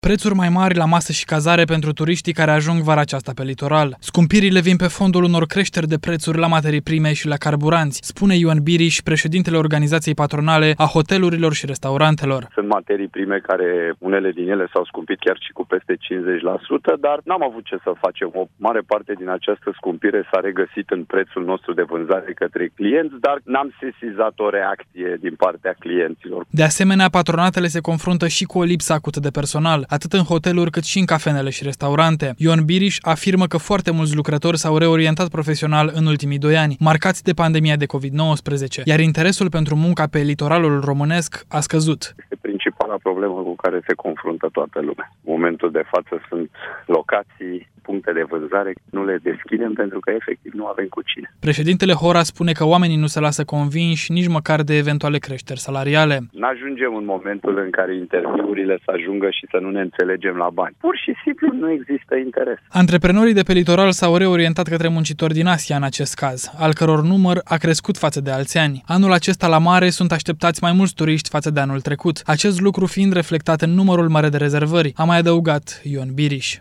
Prețuri mai mari la masă și cazare pentru turiștii care ajung vara aceasta pe litoral. Scumpirile vin pe fondul unor creșteri de prețuri la materii prime și la carburanți, spune Ioan Biriș, președintele organizației patronale a hotelurilor și restaurantelor. Sunt materii prime care, unele din ele s-au scumpit chiar și cu peste 50%, dar n-am avut ce să facem. O mare parte din această scumpire s-a regăsit în prețul nostru de vânzare către clienți, dar n-am sesizat o reacție din partea clienților. De asemenea, patronatele se confruntă și cu o lipsă acută de personal, atât în hoteluri cât și în cafenele și restaurante. Ioan Biriș afirmă că foarte mulți lucrători s-au reorientat profesional în ultimii 2 ani, marcați de pandemia de COVID-19, iar interesul pentru munca pe litoralul românesc a scăzut. Este principala problemă cu care se confruntă toată lumea. În momentul de față sunt locații, puncte de vânzare, nu le deschidem pentru că efectiv nu avem cu cine. Președintele Hora spune că oamenii nu se lasă convinși nici măcar de eventuale creșteri salariale. N-ajungem în momentul în care interviurile să ajungă și să nu ne înțelegem la bani. Pur și simplu nu există interes. Antreprenorii de pe litoral s-au reorientat către muncitori din Asia în acest caz, al căror număr a crescut față de alți ani. Anul acesta la mare sunt așteptați mai mulți turiști față de anul trecut, acest lucru fiind reflectat în numărul mare de rezervări, a mai adăugat Ioan Biriș.